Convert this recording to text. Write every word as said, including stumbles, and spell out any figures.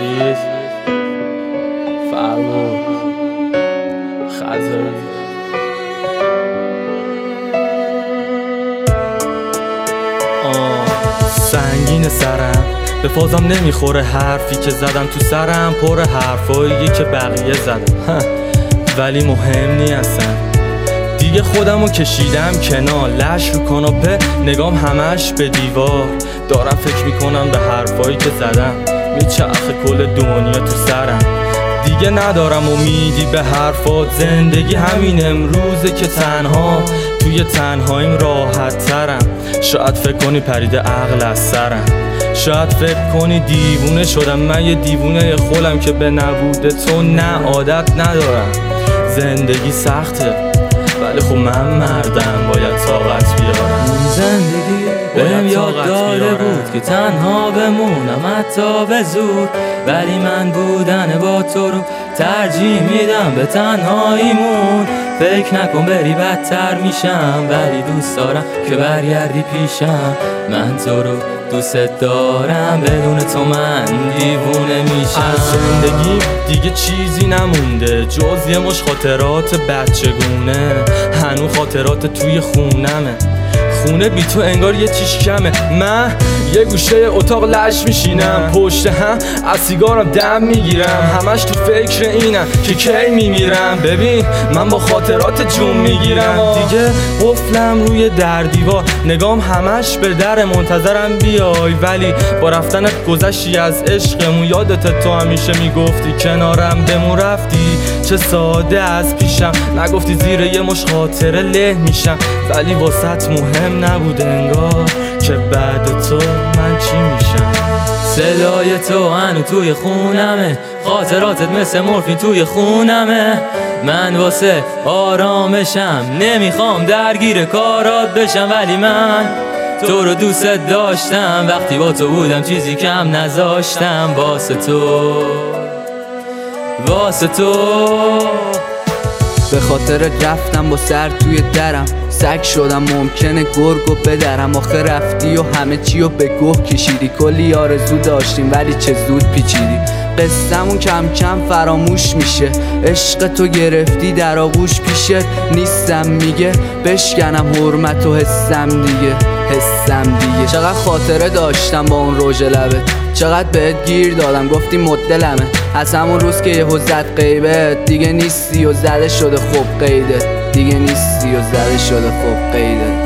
فرید فرمون خزر سنگین سرم به فازم نمیخوره حرفی که زدم تو سرم پر حرفایی که بقیه زدم ولی مهم نی اصلا دیگه خودمو کشیدم کنار لش رو کاناپه نگام همش به دیوار دارم فکر میکنم به حرفایی که زدم میچرخه کل دنیا تو سرم دیگه ندارم امیدی به حرفات زندگی همین امروزه که تنها توی تنهاییم راحت ترم شاید فکر کنی پریده عقل از سرم شاید فکر کنی دیوونه شدم من یه دیوونه خولم که به نبود تو نه عادت ندارم زندگی سخته ولی خب من مردم باید طاقت بیارم زندگی بهم یاد داده بود که تنها بمونم حتی به زور ولی من بودن با تو رو ترجیح میدم به تنهاییمون فکر نکن بری بدتر میشم ولی دوست دارم که برگردی پیشم من تو رو دوست دارم بدون تو من دیوونه میشم از زندگی دیگه چیزی نمونده جز یه مش خاطرات بچگونه هنو خاطرات توی خونمه خونه بی تو انگار یه چیش کمه من یه گوشه اتاق لش میشینم پشت هم از سیگارم دم میگیرم همش تو فکر اینم که کی میمیرم ببین من با خاطرات جون میگیرم دیگه قفلم روی در دیوار نگام همش به در منتظرم بیای ولی با رفتنت گذشتی از عشقمون یادت تو همیشه میگفتی کنارم بمون رفتی چه ساده از پیشم نگفتی زیر یه مش خاطره له میشم ولی واسط مهم نبود انگار که بعد تو من چی میشم صدای تو هنو توی خونمه خاطراتت مثل مورفین توی خونمه من واسه آرامشم نمیخوام درگیر کارات بشم ولی من تو رو دوست داشتم وقتی با تو بودم چیزی کم نذاشتم واسه تو واسه تو به خاطر رفتم با سر توی درم سگ شدم ممکنه گرگو بدرم آخه رفتی و همه چی رو به گوه کشیدی کلی آرزو داشتیم ولی چه زود پیچیدی قصه‌مون کم کم فراموش میشه عشق تو گرفتی در آغوش پیشت نیستم میگه بشکنم حرمت و حسم دیگه حسم دیگه چقدر خاطره داشتم با اون رژ لبت چقدر بهت گیر دادم گفتی مدلمه از همون روز که یه زد غیبت دیگه نیستی و زده شده خوب قیدت دیگه نیستی و زده شده خوب قیدت